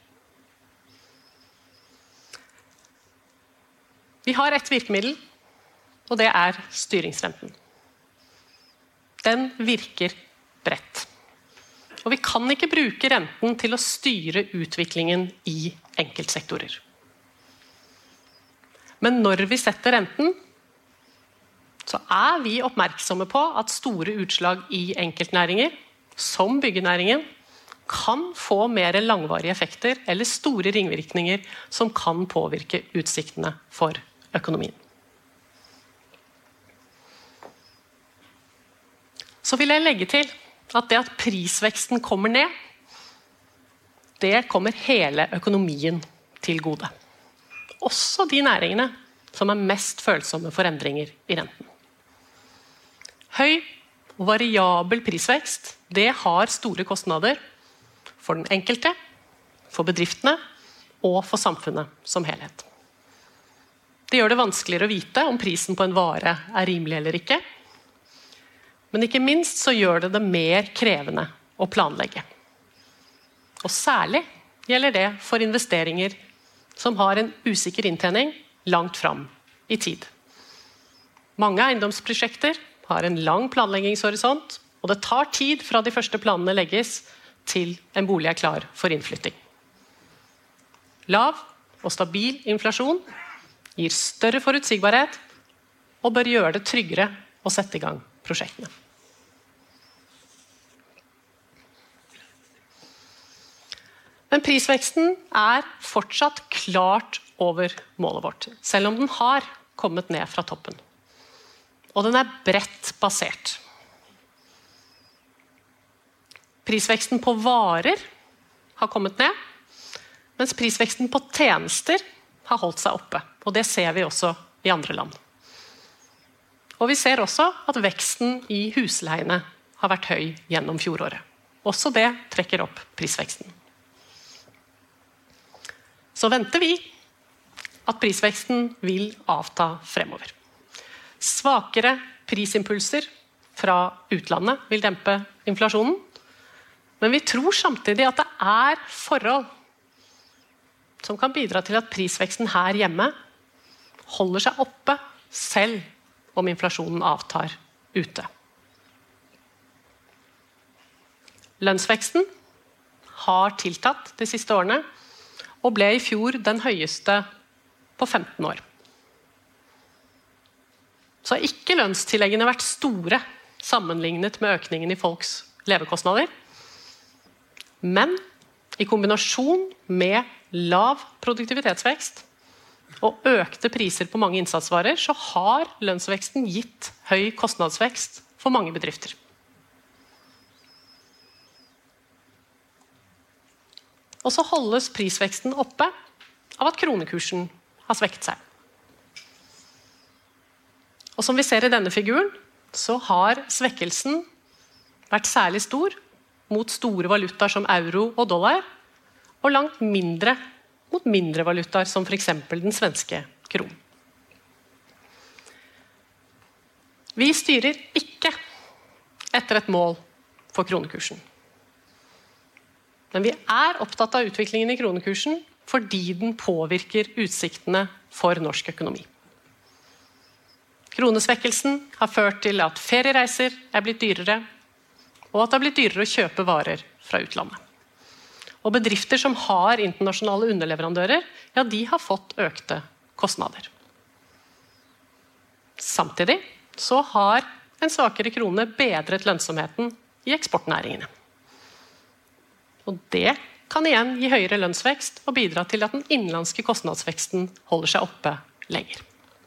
Vi har ett virkemiddel, og det er styringsrenten. Den virker bredt. Og vi kan ikke bruke renten til å styre utviklingen i enkeltsektorer. Men når vi setter renten, så vi oppmerksomme på at store utslag i enkeltnæringer, som byggenæringen, kan få mer langvarige effekter eller store ringvirkninger som kan påvirke utsiktene for økonomien. Så vil jeg legge til at det at prisveksten kommer ned, det kommer hele økonomien til gode. Også de næringene som mest følsomme for endringer i renten. Høy og variabel prisvekst, det har store kostnader for den enkelte, for bedriftene og for samfunnet som helhet. Det gjør det vanskeligere å vite om prisen på en vare rimelig eller ikke, men ikke minst så gjør det mer krevende å planlegge. Og særlig gjelder det for investeringer som har en usikker inntjening langt fram i tid. Mange eiendomsprosjekter har en lang planleggingshorisont, og det tar tid fra de første planene legges til en bolig klar for innflytting. Lav og stabil inflasjon gir større forutsigbarhet og bør gjøre det tryggere å sette i gang prosjektene. Men prisveksten fortsatt klart over målet vårt, selv om den har kommet ned fra toppen. Og den bredt basert. Prisveksten på varer har kommet ned, mens prisveksten på tjenester har holdt seg oppe. Og det ser vi også i andre land. Og vi ser også at veksten i husleiene har vært høy gjennom fjoråret. Også det trekker opp prisveksten. Så venter vi at prisveksten vil avta fremover. Svakere prisimpulser fra utlandet vil dempe inflasjonen, men vi tror samtidig at det forhold som kan bidra til at prisveksten her hjemme holder seg oppe selv om inflasjonen avtar ute. Lønnsveksten har tiltatt de siste årene, og ble i fjor den høyeste på 15 år. Så har ikke lønnstilleggene vært store sammenlignet med økningen i folks levekostnader, men i kombinasjon med lav produktivitetsvekst og økte priser på mange innsatsvarer, så har lønnsveksten gitt høy kostnadsvekst for mange bedrifter. Og så holdes prisveksten oppe av at kronekursen har svekket seg. Og som vi ser i denne figuren, så har svekkelsen vært særlig stor mot store valutaer som euro og dollar, og langt mindre mot mindre valutaer som for eksempel den svenske kronen. Vi styrer ikke etter et mål for kronekursen. Men vi opptatt av utviklingen i kronekursen fordi den påvirker utsiktene for norsk økonomi. Kronesvekkelsen har ført til at feriereiser blitt dyrere, og at det har blitt dyrere å kjøpe varer fra utlandet. Og bedrifter som har internasjonale underleverandører, ja, de har fått økte kostnader. Samtidig så har en svakere krone bedret lønnsomheten i eksportnæringene. Og det kan igjen gi høyere lønnsvekst og bidra til at den innenlandske kostnadsveksten holder seg oppe lenger.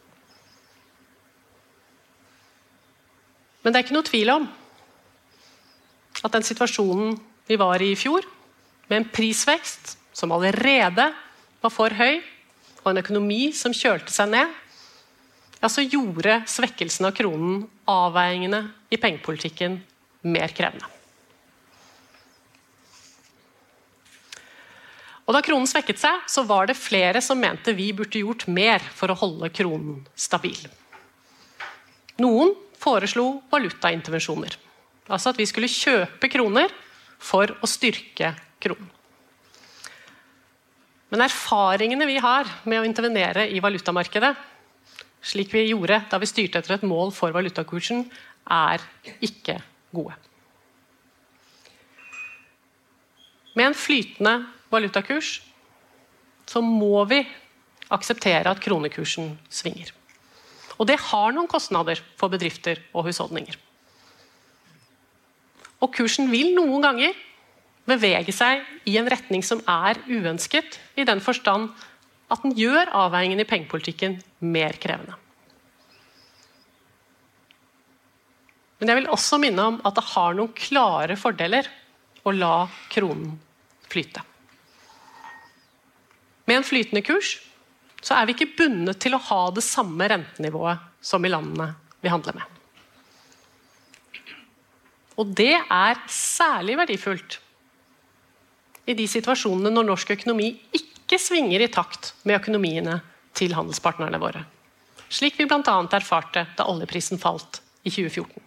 Men det ikke noe tvil om at den situasjonen vi var i fjor, med en prisvekst som allerede var for høy, og en økonomi som kjølte seg ned, ja, så gjorde svekkelsen av kronen avveiningene i pengepolitikken mer krevende. Og da kronen svekket seg, så var det flere som mente vi burde gjort mer for å holde kronen stabil. Noen foreslo valutaintervensjoner, altså at vi skulle kjøpe kroner for å styrke kronen. Men erfaringene vi har med å intervenere i valutamarkedet, slik vi gjorde da vi styrte etter et mål for valutakursen, ikke gode. Med en flytende valutakurs, så må vi akseptere at kronekursen svinger. Og det har noen kostnader for bedrifter og husholdninger. Og kursen vil noen ganger bevege seg i en retning som uønsket, i den forstand at den gjør avveiningen i pengepolitikken mer krevende. Men jeg vil også minne om at det har noen klare fordeler å la kronen flyte. Med en flytende kurs så vi ikke bundet til å ha det samme rentenivået som i landene vi handler med. Og det særlig verdifullt i de situasjonene når norsk økonomi ikke svinger i takt med økonomiene til handelspartnerne våre. Slik vi blant annet erfarte da oljeprisen falt i 2014.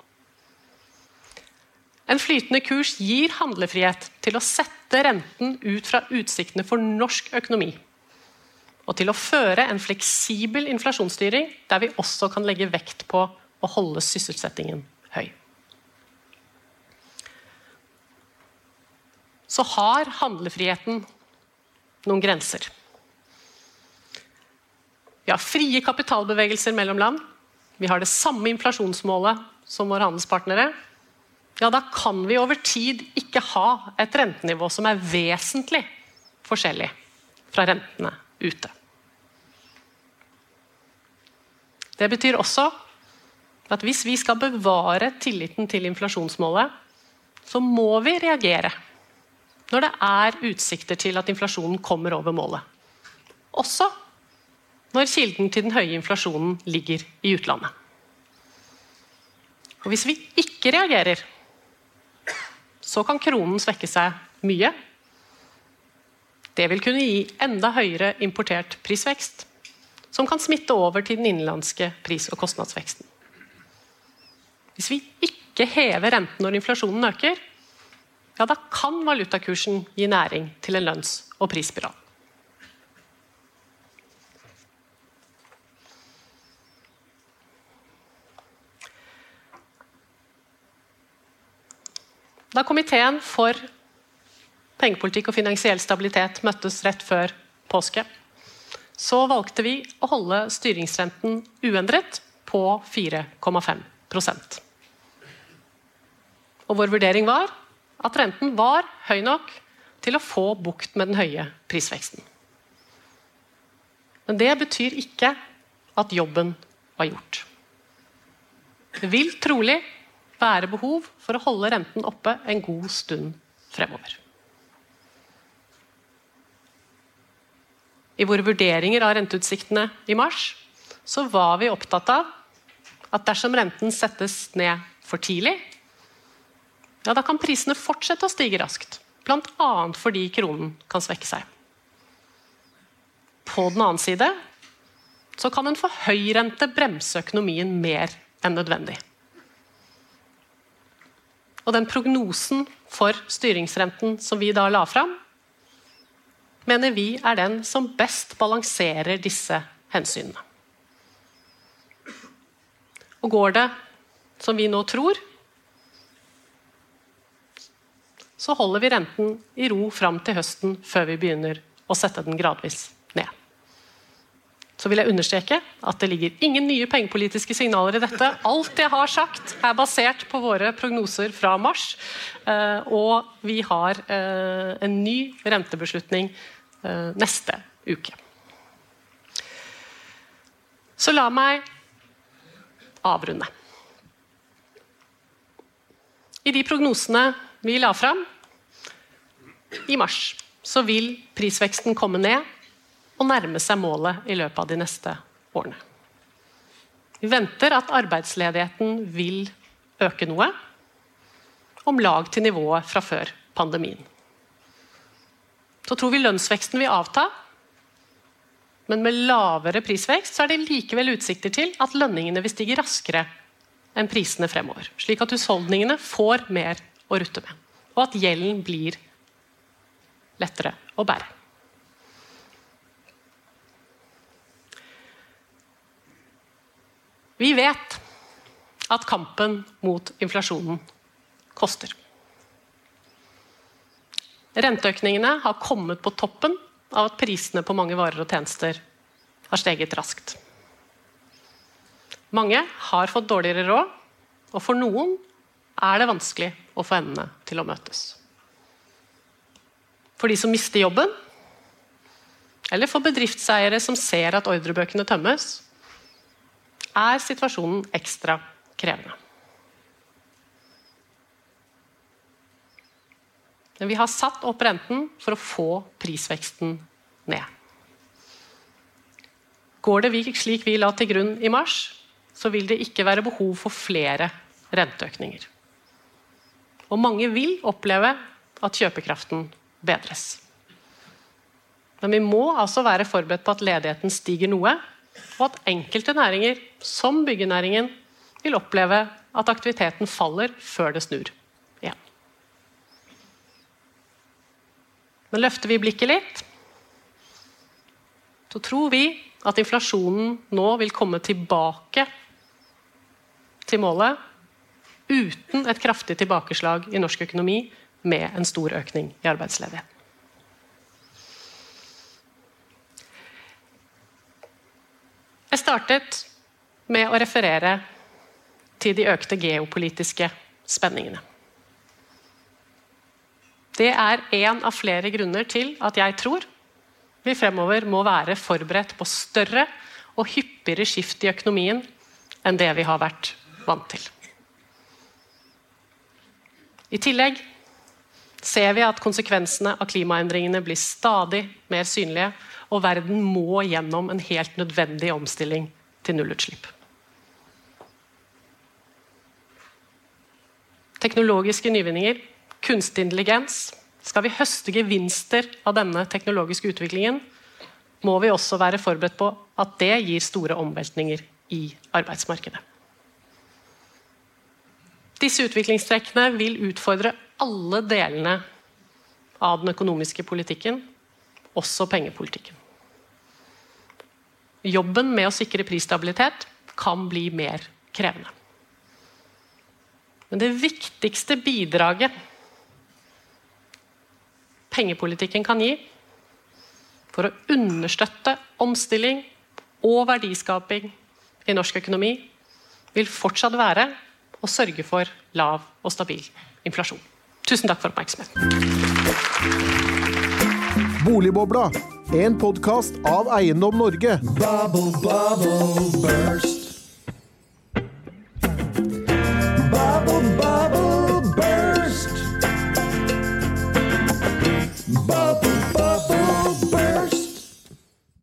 En flytende kurs gir handlefrihet til å sette renten ut fra utsiktene for norsk økonomi, og til å føre en fleksibel inflasjonsstyring der vi også kan legge vekt på å holde sysselsettingen høy. Så har handlefriheten noen grenser. Vi har frie kapitalbevegelser mellom land. Vi har det samme inflasjonsmålet som våre handelspartnere. Ja, da kan vi over tid ikke ha et rentenivå som vesentlig forskjellig fra rentene ute. Det betyr også at hvis vi skal bevare tilliten til inflasjonsmålet, så må vi reagere når det utsikter til at inflasjonen kommer over målet. Også når kilden til den høye inflasjonen ligger i utlandet. Og hvis vi ikke reagerer, så kan kronen svekke seg mye. Det vil kunne gi enda høyere importert prisvekst, som kan smitte over til den innenlandske pris- og kostnadsveksten. Hvis vi ikke hever renten når inflasjonen øker, ja, da kan valutakursen gi næring til en lønns- og prisspiral. Da komiteen for pengepolitikk og finansiell stabilitet møttes rett før påske, så valgte vi å holde styringsrenten uendret på 4,5%. Og vår vurdering var at renten var høy nok til å få bukt med den høye prisveksten. Men det betyr ikke at jobben var gjort. Det vil trolig være behov for å holde renten oppe en god stund fremover. I våre vurderinger av renteutsiktene i mars, så var vi opptatt av at dersom renten settes ned for tidlig, ja, da kan prisene fortsette å stige raskt, blant annet fordi kronen kan svekke seg. På den annen side, så kan en for høy rente bremse økonomien mer enn nødvendig. Og den prognosen for styringsrenten som vi da la fram, mener vi den som best balanserer disse hensynene. Og går det som vi nå tror, så holder vi renten i ro fram til høsten før vi begynner å sette den gradvis ned. Så vil jeg understreke at det ligger ingen nye pengepolitiske signaler i dette. Alt jeg har sagt basert på våre prognoser fra mars, og vi har en ny rentebeslutning neste uke. Så la meg avrunde. I de prognosene vi la fram i mars, så vil prisveksten komme ned og nærme seg målet i løpet av de neste årene. Vi venter at arbeidsledigheten vil øke noe, om lag til nivået fra før pandemien. Så tror vi lønnsveksten vil avta, men med lavere prisvekst så det likevel utsikter til at lønningene vil stige raskere enn prisene fremover, slik at husholdningene får mer å rutte med, og at gjelden blir lettere å bære. Vi vet at kampen mot inflasjonen koster. Renteøkningene har kommet på toppen av at prisene på mange varer og tjenester har steget raskt. Mange har fått dårligere råd, og for noen det vanskelig å få endene til å møtes. For de som mister jobben, eller for bedriftseiere som ser at ordrebøkene tømmes, situasjonen ekstra krevende. Men vi har satt opp renten for å få prisveksten ned. Går det slik vi la til grunn i mars, så vil det ikke være behov for flere renteøkninger. Og mange vil oppleve at kjøpekraften bedres. Men vi må altså være forberedt på at ledigheten stiger noe, og at enkelte næringer, som byggenæringen, vil oppleve at aktiviteten faller før det snur igjen. Men løfter vi blikket litt, så tror vi at inflasjonen nå vil komme tilbake til målet uten et kraftig tilbakeslag i norsk økonomi med en stor økning i arbeidsledigheten. Jeg startet med å referere til de økte geopolitiske spenningene. Det en av flere grunner til at jeg tror vi fremover må være forberedt på større og hyppigere skift i økonomien enn det vi har vært vant til. I tillegg ser vi at konsekvensene av klimaendringene blir stadig mer synlige, og verden må gjennom en helt nødvendig omstilling til nullutslipp. Teknologiske nyvinninger, kunstig intelligens. Skal vi høste gevinster av denne teknologiske utviklingen, må vi også være forberedt på at det gir store omveltninger i arbeidsmarkedet. Disse utviklingstrekkene vil utfordre alle delene av den økonomiske politikken, også pengepolitikken. Jobben med å sikre prisstabilitet kan bli mer krevende. Men det viktigste bidraget pengepolitikken kan gi for å understøtte omstilling og verdiskaping i norsk økonomi, vil fortsatt være å sørge for lav og stabil inflasjon. Tusen takk for oppmerksomheten. Boligbobla, en podcast av Eiendom Norge. Bubble, bubble, burst.